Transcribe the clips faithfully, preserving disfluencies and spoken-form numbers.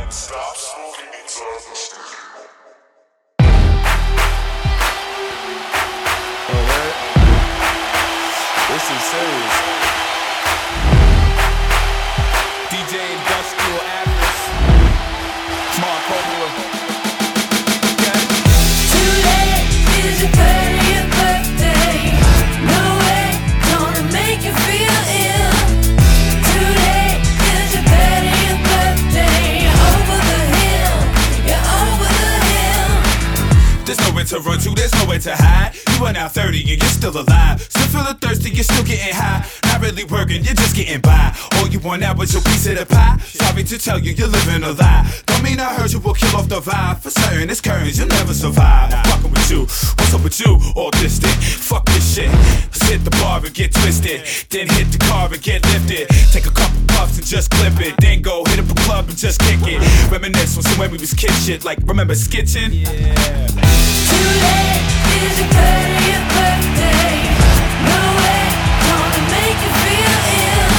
Stop smoking inside the studio. Oh, what? This is serious. D J Industrial Average. Mark Coppola. Okay. Today is your thirtieth birthday. No way, gonna make you feel ill. Today is your thirtieth birthday. Over the hill, you're over the hill. There's nowhere to run to, there's nowhere to hide. You are now thirty and you're still alive. Still feeling thirsty, you're still getting high. Not really working, you're just getting by. All you want now is your piece of the pie. Sorry to tell you, you're living a lie. Don't mean I heard you will kill off the vibe. For certain, it's curtains, you'll never survive. I'm fucking with you, what's up with you? All distant, fuck this shit. Let's hit the bar and get twisted. Then hit the car and get lifted. Take a couple puffs and just clip it. Then go hit up a club and just kick it. Reminisce on some when we was kid shit. Like, remember Skitchin'? Yeah. Today is your thirtieth birthday. No way, gonna make you feel ill.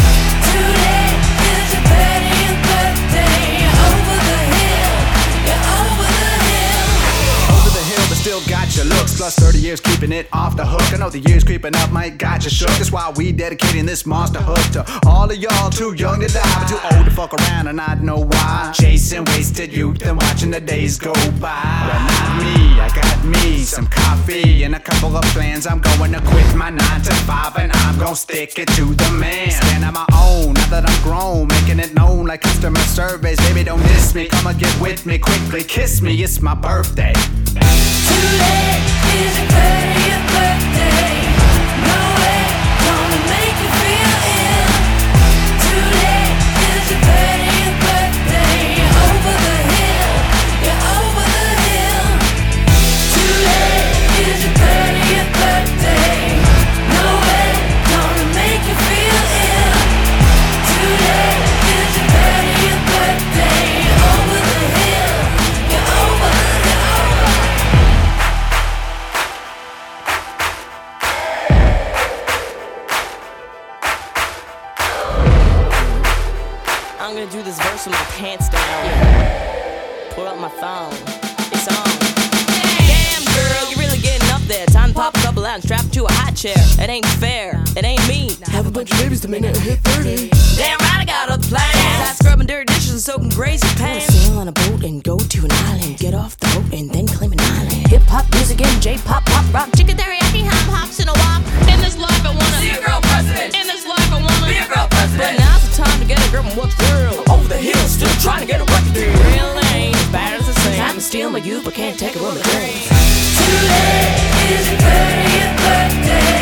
Today is your thirtieth birthday. Over the hill, you're over the hill. Over the hill, but still got your looks. Plus thirty years keeping it off the hook. I know the years creeping up might got you shook. That's why we dedicating this monster hook to all of y'all too young to die, but too old to fuck around and not know why. Chasing wasted youth and watching the days go by. But not me, I got me some coffee and a couple of plans. I'm going to quit my nine to five and I'm gonna stick it to the man. Stand on my own, now that I'm grown, making it known like customer service. Baby, don't diss me, come and get with me quickly. Kiss me, it's my birthday. Today is your thirtieth birthday. No way, gonna make you feel ill. Today is your thirtieth birthday. Over the hill, you're over the hill. Today is your thirtieth birthday. No way, gonna make you feel ill. Today is your thirtieth birthday. Over the hill, you're over, you're over. I'm gonna do this verse with my pants down. Pull out my thong. It's on. Damn, girl, you're really getting up there. Time to pop a couple out and strap it to a high chair. It ain't fair. It ain't me. Have a bunch of babies to make it hit thirty. Damn right, I got other plans. Besides scrubbing dirty dishes and soaking crazy pants. Sail on a boat and go to an island. Get off the boat and then claim an island. Hip hop music and J pop, pop rock. Chicken teriyaki, hop hops in a walk. In this life, I wanna See a girl president. In this life, I wanna Be a girl president. But now's the time to get a girl from what's real. Over the hill, still trying to get a record deal. Real ain't as bad as it seems. Time to steal my youth, but can't take it with my dreams. Today is your thirtieth birthday.